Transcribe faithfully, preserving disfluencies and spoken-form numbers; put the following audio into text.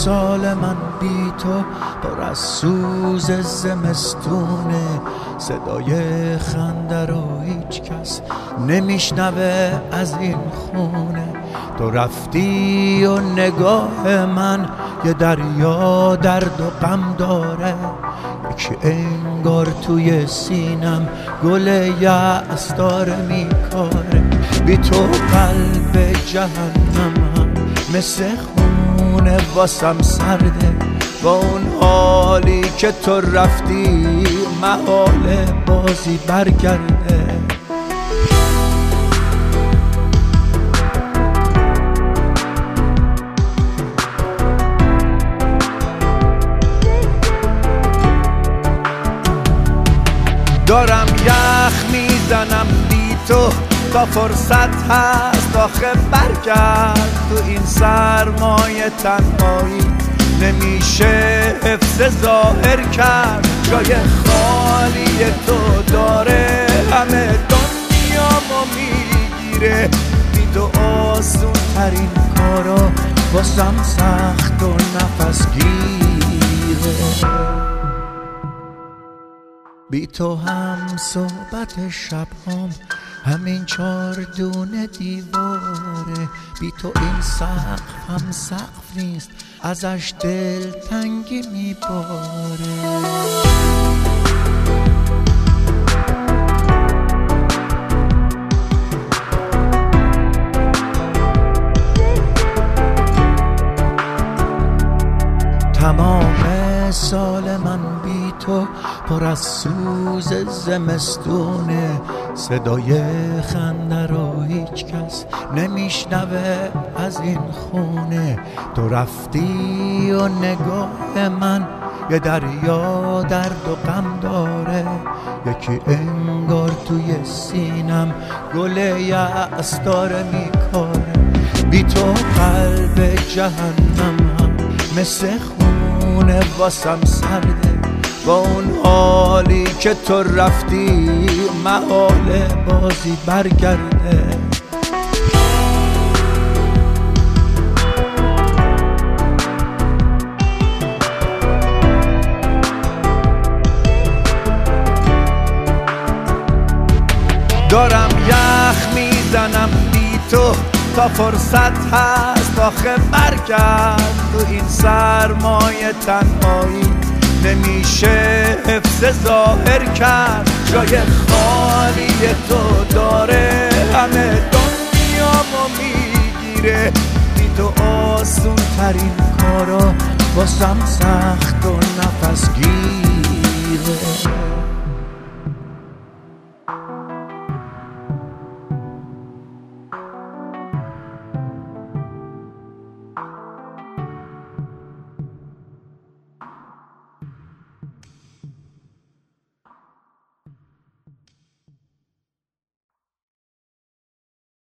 سال من بی تو پر از سوز زمستونه، صدای خنده رو هیچ کس نمیشنوه از این خونه. تو رفتی و نگاه من یه دریا درد و غم داره، یکی انگار توی سینم گل یأس داره میکاره. بی تو قلب جهنمم مثل خونه واسم سرده، با اون حالی که تو رفتی محال بازی برگرده. دارم یخ میزنم بی تو تا فرصت هست آخه برگرد. تو این سرمایه تنهایی نمیشه حفظ ظاهر کرد. جای خالی تو داره همه دنیامو میگیره. بی تو آسون ترین کارا واسم سخت و نفس گیره. بی تو هم صحبت شب هم همین چار دونه دیواره. بی تو این سقف هم سقف نیست، ازش دل تنگی میباره. تمام سال من بی تو پر از سوز زمستونه، صدای خنده رو هیچ کس نمیشنوه از این خونه. تو رفتی و نگاه من یه دریا درد و غم داره، یکی انگار توی سینم گل یأس داره میکاره. بی تو قلب جهنمم مثل خونه واسم سرده، با اون حالی که تو رفتی محال بازی برگرده. دارم یخ میزنم بی تو تا فرصت هست آخه برگرد. تو این سرمایه تنهایی نمیشه حفظ ظاهر کرد. جای خالی تو داره همه دنیامو میگیره. بی تو آسون ترین کارا واسم سخت و نفس گیره.